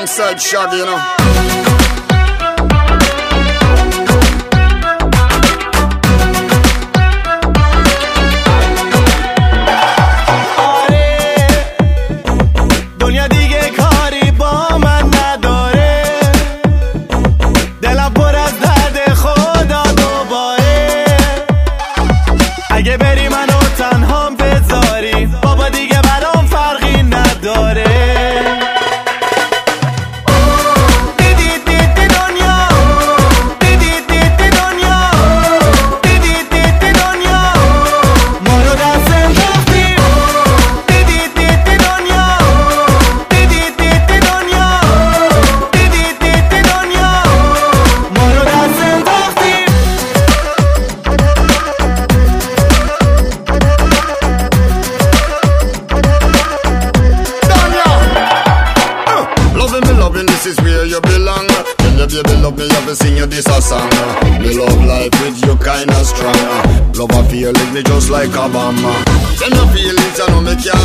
alongside Shaggy, you know. اگه بری منو تنهام بذاری بابا دیگه برام فرقی نداره This is where you belong. Tell your baby love me, have to sing you this a song. Me love life with you kinda strong. Love a feeling me just like a bomb. Tell your feelings, I know me can't